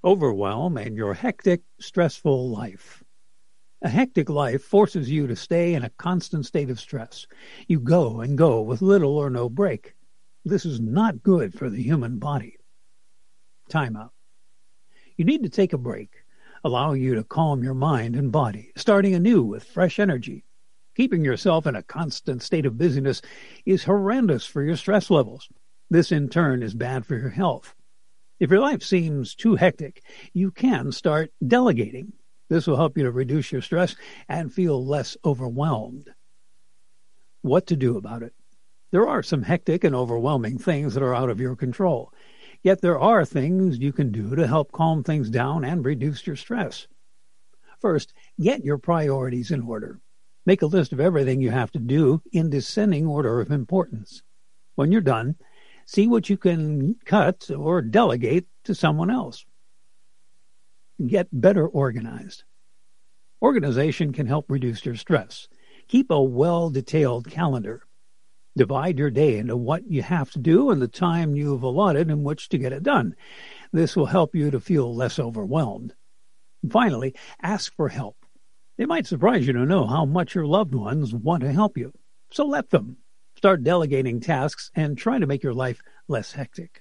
overwhelm, and your hectic, stressful life. A hectic life forces you to stay in a constant state of stress. You go and go with little or no break. This is not good for the human body. Time out. You need to take a break, allowing you to calm your mind and body, starting anew with fresh energy. Keeping yourself in a constant state of busyness is horrendous for your stress levels. This, in turn, is bad for your health. If your life seems too hectic, you can start delegating. This will help you to reduce your stress and feel less overwhelmed. What to do about it? There are some hectic and overwhelming things that are out of your control. Yet there are things you can do to help calm things down and reduce your stress. First, get your priorities in order. Make a list of everything you have to do in descending order of importance. When you're done, see what you can cut or delegate to someone else. Get better organized. Organization can help reduce your stress. Keep a well-detailed calendar. Divide your day into what you have to do and the time you've allotted in which to get it done. This will help you to feel less overwhelmed. And finally, ask for help. It might surprise you to know how much your loved ones want to help you. So let them. Start delegating tasks and try to make your life less hectic.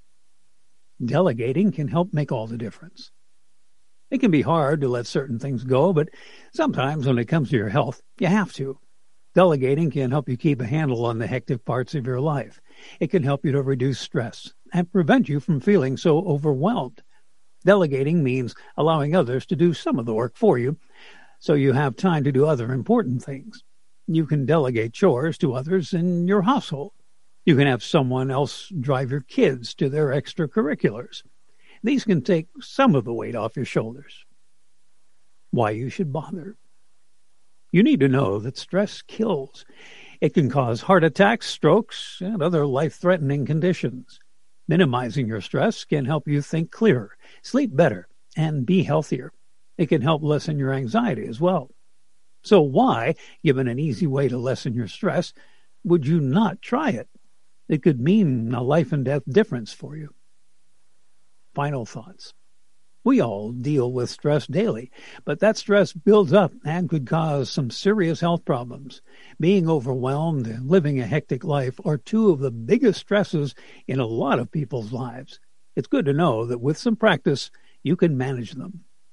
Delegating can help make all the difference. It can be hard to let certain things go, but sometimes when it comes to your health, you have to. Delegating can help you keep a handle on the hectic parts of your life. It can help you to reduce stress and prevent you from feeling so overwhelmed. Delegating means allowing others to do some of the work for you, so you have time to do other important things. You can delegate chores to others in your household. You can have someone else drive your kids to their extracurriculars. These can take some of the weight off your shoulders. Why you should bother. You need to know that stress kills. It can cause heart attacks, strokes, and other life-threatening conditions. Minimizing your stress can help you think clearer, sleep better, and be healthier. It can help lessen your anxiety as well. So why, given an easy way to lessen your stress, would you not try it? It could mean a life and death difference for you. Final thoughts. We all deal with stress daily, but that stress builds up and could cause some serious health problems. Being overwhelmed and living a hectic life are two of the biggest stresses in a lot of people's lives. It's good to know that with some practice, you can manage them.